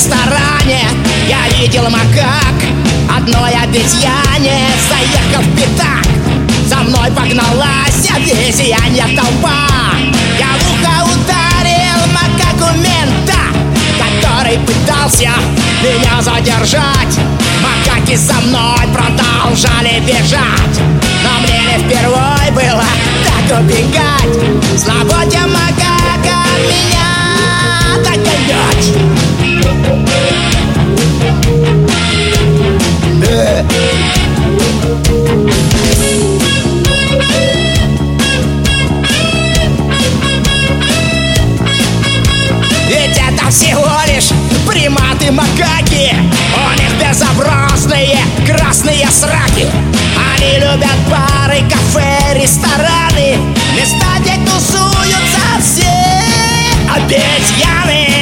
ресторане я видел макак. Одной обезьяне заехал в пятак. За мной погналась обезьянья толпа. Я в ухо ударил макаку мента, который пытался меня задержать. Макаки за мной продолжали бежать, но мне не впервой было так убегать. Слободя макака меня догонять. Ведь это всего лишь приматы-макаки. У них безобразные красные сраки. Они любят бары, кафе, рестораны, места, где тусуются все обезьяны.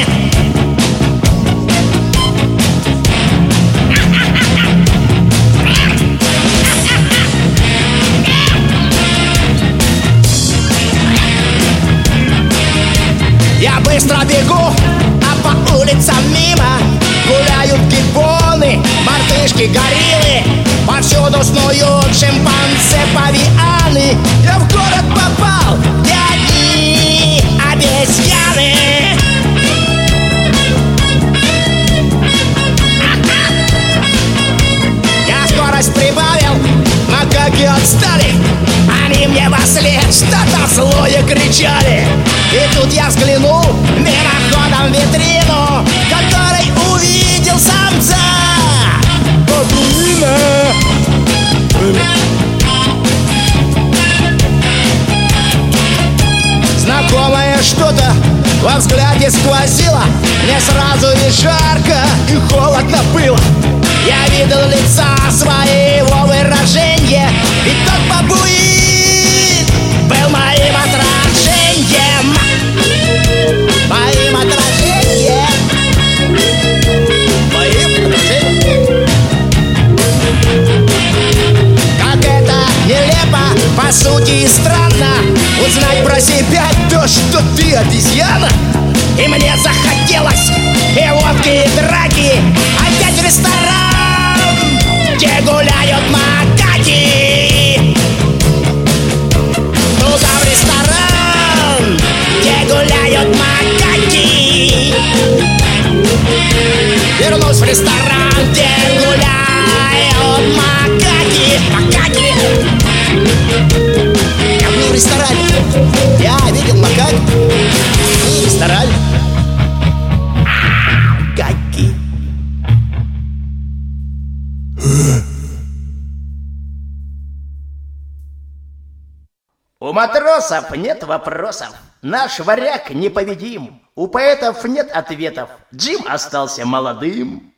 Я быстро бегу, а по улицам мимо гуляют гиббоны, мартышки, гориллы. Повсюду снуют шимпанзе, павианы. Я в город попал, где одни обезьяны. Я скорость прибавил, макаки отстали. Они мне вослед что-то злое кричали. И тут я взглянул мимоходом в витрину, в которой увидел самца бабуина. Знакомое что-то во взгляде сквозило. Мне сразу и жарко, и холодно было. Я видел лица своего выражения, и тот бабуин был моим отражением. Моим отражением. Моим отражением. Как это нелепо, по сути, и странно узнать про себя то, что ты обезьяна. И мне захотелось и водки, и драки. Опять в ресторан, где гуляют макаки. Туда в ресторан, где гуляют макаки. Вернусь в ресторан, где гуляют макаки. Макаки. Я был в ресторане. Я видел макак. В ресторане. Макаки. У матросов нет вопросов. Наш варяг непобедим. У поэтов нет ответов. Джим остался молодым.